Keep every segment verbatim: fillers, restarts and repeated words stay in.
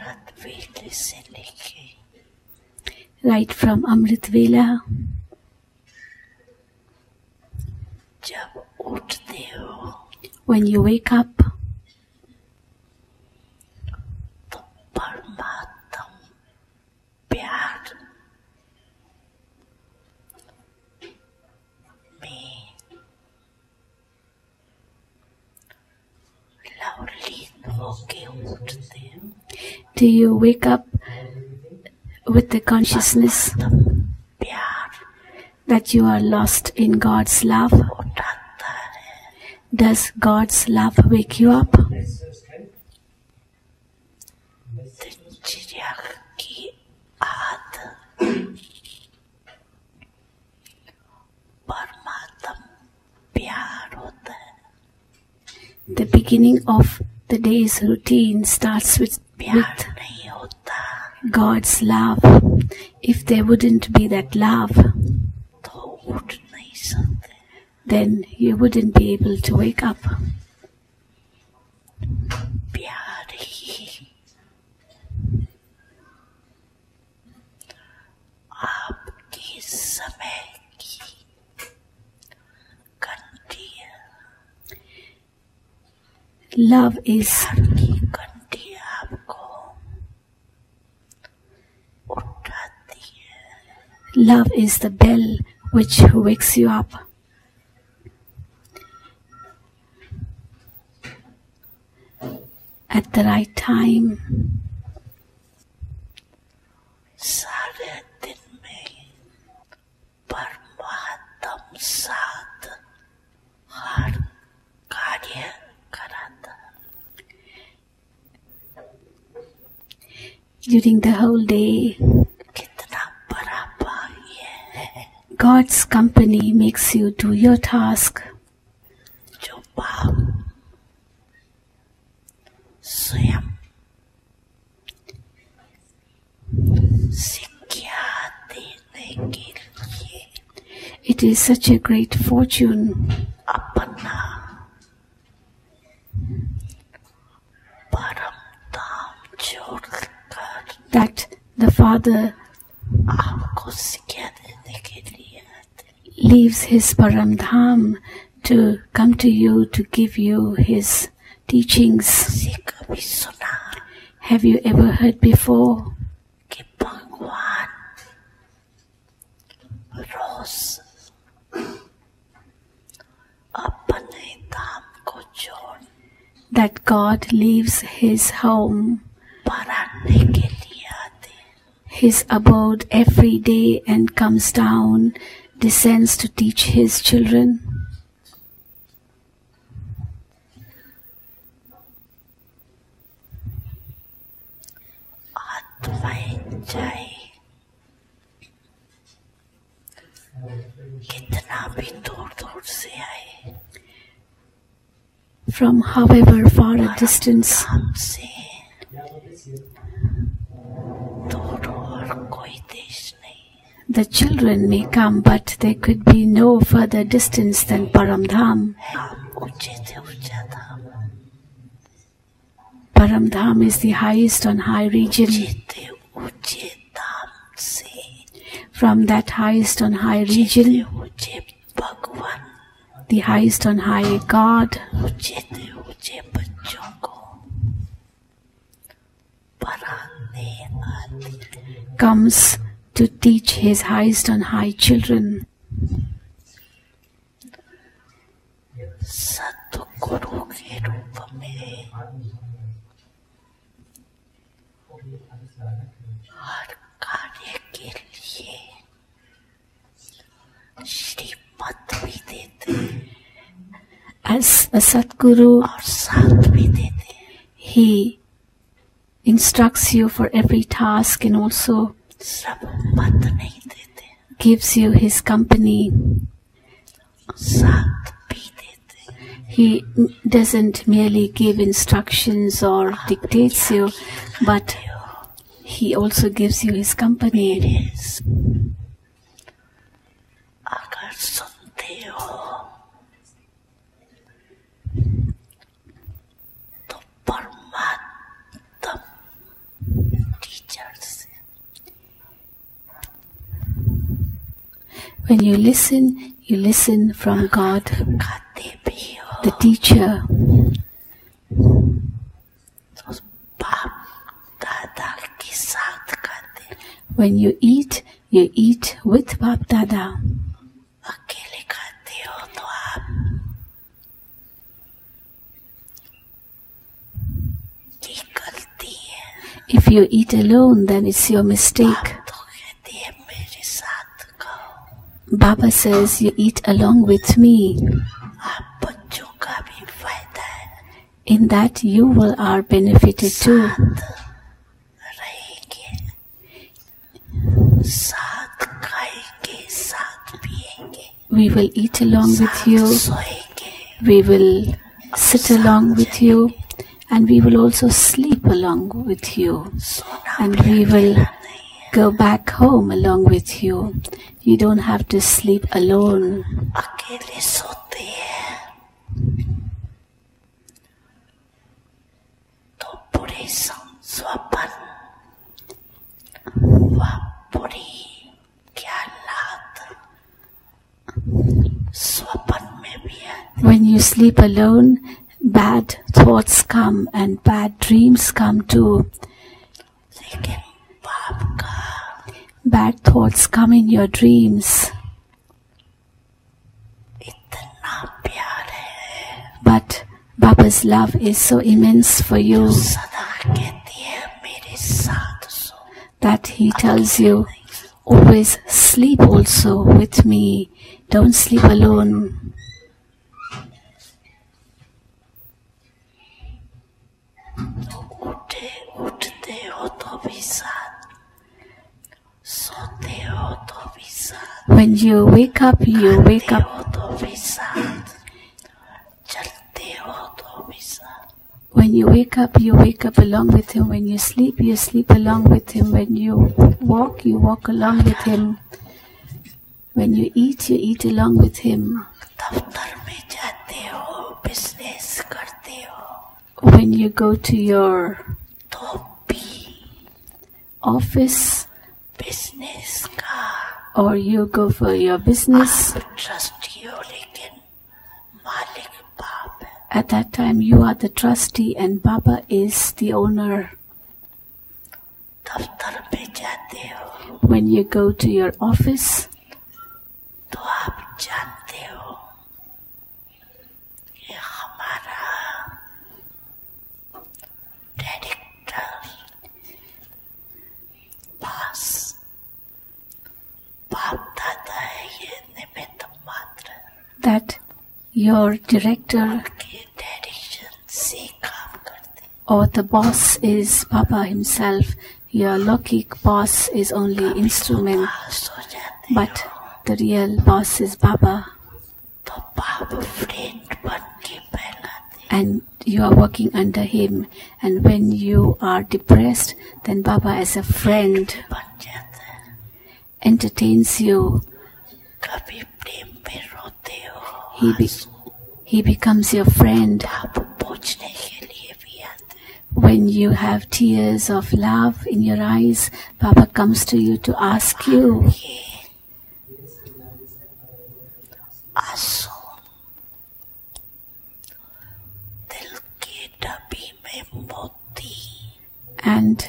अमृत वेले से लेके, right from Amrit Vela, जब उठते हो, when you wake up, तो परमात्मा प्यार में लवलीन होके उठते हो। do you wake up with the consciousness प्यार that you are lost in God's love? उठाता है, Does God's love wake you up? दिनचर्या की आदत परमात्मा प्यार होता है। The beginning of the day's routine starts with, प्यार with नहीं होता God's love. If there wouldn't be that love, तो उठ नहीं सकते। then you wouldn't be able to wake up. प्यार ही आपके समय की घंटी है। Love is की घंटी आपको उठाती है। love is the bell which wakes you up. At the right time, सारे दिन में परमात्मा साथ हर कार्य कराता है। during the whole day, कितना बड़ा भाग्य है God's company makes you do your task. जो बाप स्वयं शिक्षा देने के लिए It is such a great fortune अपना परम धाम छोड़कर that the Father आपको शिक्षा देने के लिए आते। leaves his Param Dham to come to you to give you his teachings. किसी कभी सुना Have you ever heard before कि भगवान रोज अपने धाम को छोड़ that God leaves his home, पढ़ाने के लिए आते हैं? his abode every day and comes down, descends to teach his children? आत्माएं जाए कितना भी दूर दूर से आए, From however far a distance, हमसे दूर और कोई देश नहीं the children may come, but there could be no further distance than Param Dham. है। हम ऊंचे से ऊंचा धाम, Param Dham is the highest on high region. जीते ऊंचे धाम से From that highest on high जीते region, ऊंचे भगवान, the highest on high God, ऊंचे से ऊंचे बच्चों को पढ़ाने आते। comes to teach his highest on high children. सतगुरु के रूप में हर कार्य के लिए श्रीमत भी देते हैं As a Satguru, और साथ भी देते हैं। he instructs you for every task and also सब मत नहीं देते, gives you his company. साथ भी देते हैं। He doesn't merely give instructions or dictates you, but he also gives you his company. अगर सुनते हो तो परमात्मा When you listen, you listen from God, खाते भी हो the teacher. तो बाप दादा के साथ खाते When you eat, you eat with Bap Dada. अकेले खाते हो तो आप की गलती है If you eat alone, then it's your mistake. आप तो कहते हैं मेरे साथ खाओ Baba says you eat along with me. आप बच्चों का भी फायदा है In that you will are benefited too. रहेंगे साथ खाएंगे साथ पिएंगे We will eat along with you. सोएंगे We will sit along with you. And we will also sleep along with you. सोना And we will go back home along with you. You don't have to sleep alone. अकेले सोते हैं तो बुरे स्वप्न व बुरी ख्यालात स्वप्न में भी आते When you sleep alone, bad thoughts come and bad dreams come too. लेकिन बाप का Bad thoughts come in your dreams. इतना प्यार है But Baba's love is so immense for you सदा कहती है मेरे साथ सो that he tells you, always sleep also with me. Don't sleep alone. उठे उठते हो तो भी साथ सोते हो तो भी साथ When you wake up, you wake up. हो तो भी साथ चलते हो तो भी साथ When you wake up, you wake up along with him. When you sleep, you sleep along with him. When you walk, you walk along with him. When you eat, you eat along with him. दफ्तर में जाते हो business करते हो When you go to your तो भी office business का or you go for your business, आप ट्रस्टी हो लेकिन मालिक बाप है at that time you are the trustee and Baba is the owner. दफ्तर में जाते हो When you go to your office, तो आप जानते हो कि हमारा डायरेक्टर पास बाप दादा है ये निमित्त मात्र that your director के डायरेक्शन से काम करते or the boss is Baba himself. Your Lokik boss is only instrument, पास हो जाते but the real boss is Baba. तो बाप फ्रेंड बन के पहलाते And you are working under him. And when you are depressed, then Baba as a friend बन जाता है entertains you. कभी प्रेम में रोते हो He, be, he becomes your friend. आप पूछने के लिए भी आते When you have tears of love in your eyes, Baba comes to you to ask you. ये आंसू दिल की डब्बी में मोती And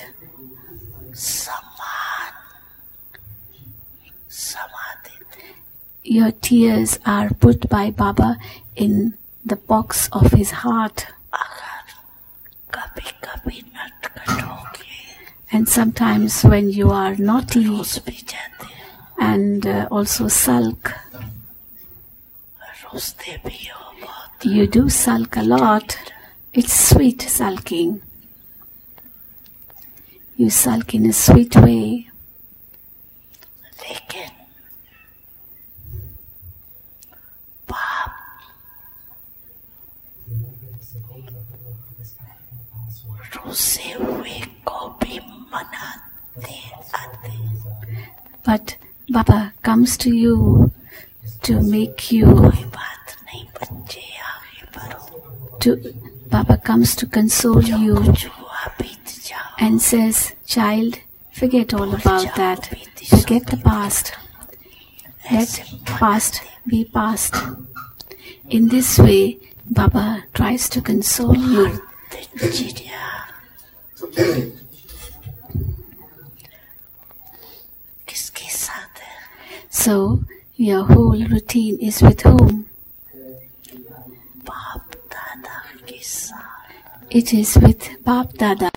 समान समा देते your tears are put by Baba in the box of his heart. अगर कभी कभी नटखट होगे And sometimes when you are naughty रोज भी जाते हैं and uh, also sulk, रोजते भी हो बहुत you do sulk a lot. It's sweet sulking. You sulk in a sweet way. लेकिन बाप रोसे हुए को भी मनाते आते But Baba comes to you to make you, कोई बात नहीं बच्चे आगे बढ़ो to Baba comes to console you कुछ हुआ बीत जाओ and says, child, forget all about that. Forget the past. let past be past. In this way, Baba tries to console you. So, your whole routine is with whom? It is with Bap Dada.